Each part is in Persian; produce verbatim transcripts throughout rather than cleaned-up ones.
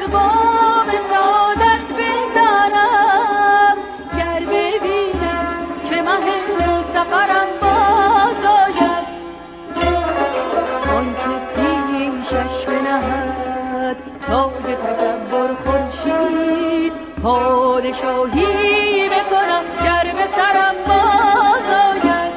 از بام سعادت بزنم، گر ببینم که مه نو سفرم باز آید. آن که پیشش بنهد تاج تکبر خورشید، پادشاهی بکنم گر به سرم باز آید.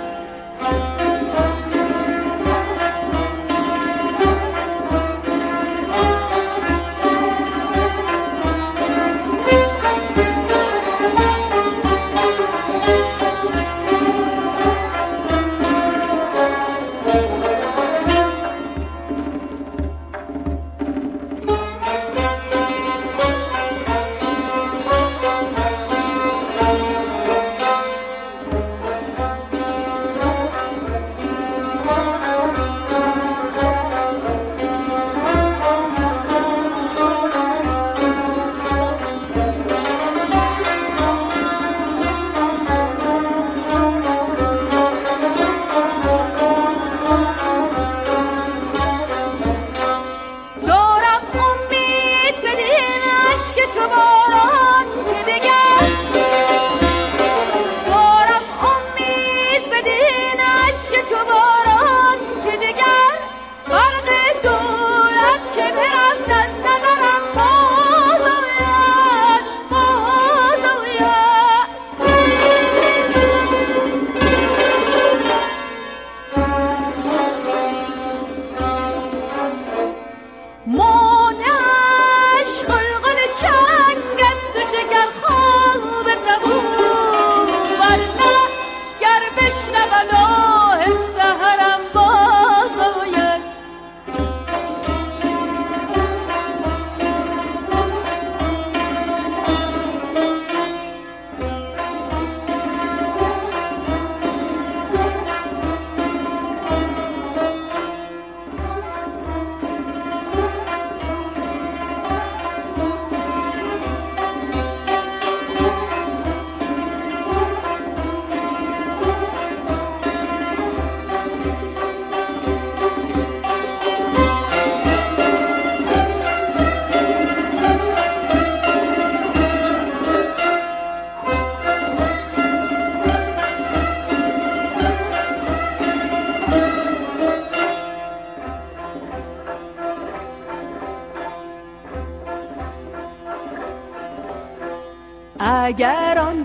اگر آن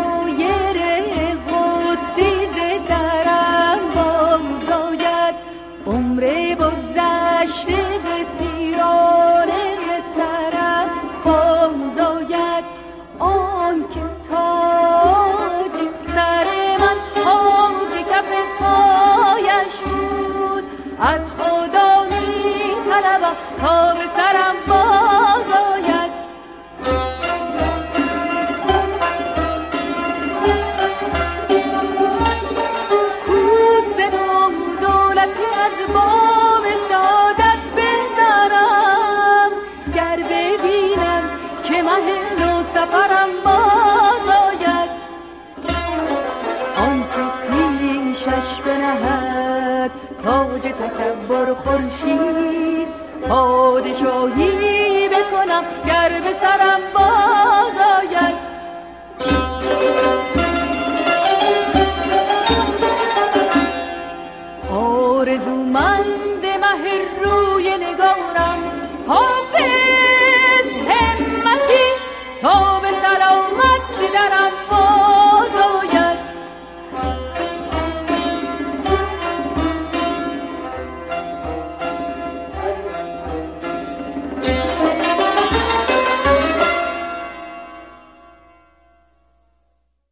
طایر قدسی ز درم باز آید، عمر بگذشته به پیرانه سرم باز آید. آن که تاج سر من خاک کف پایش بود، از خدا می طلبم تا به سرم باز آید. از بام سعادت بزنم، گر ببینم که مه نو سفرم باز آید. آن که پیشش بنهد تاج تکبر خورشید، پادشاهی بکنم گر به سرم باز آید.